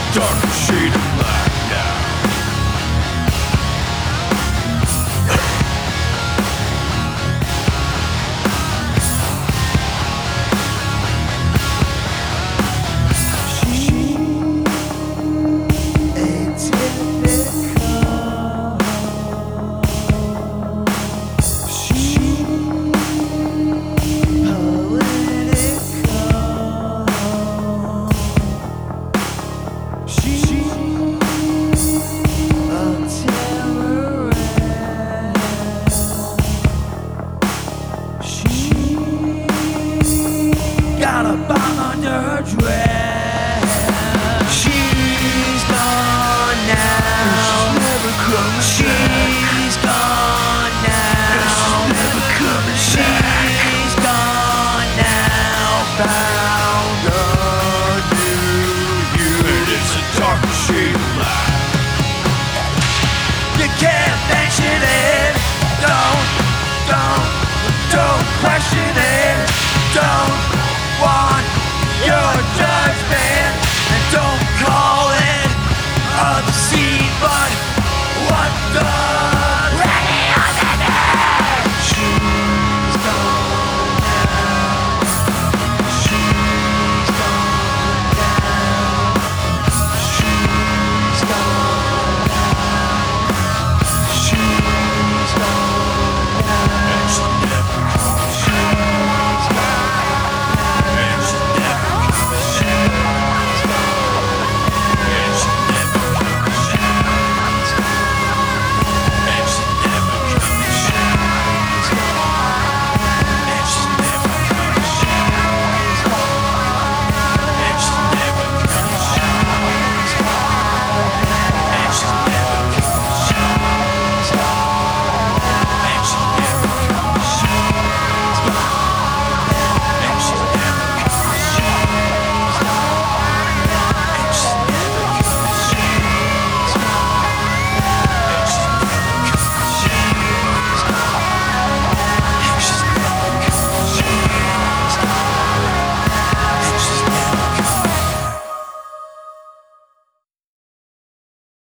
dark shade of black now. Got a bomb under her dress. She's gone now. She's never coming. She's gone now. She's never coming. She's gone now. Found a new you, and it's a dark shade of black. You can't mention it. Don't question it. Don't.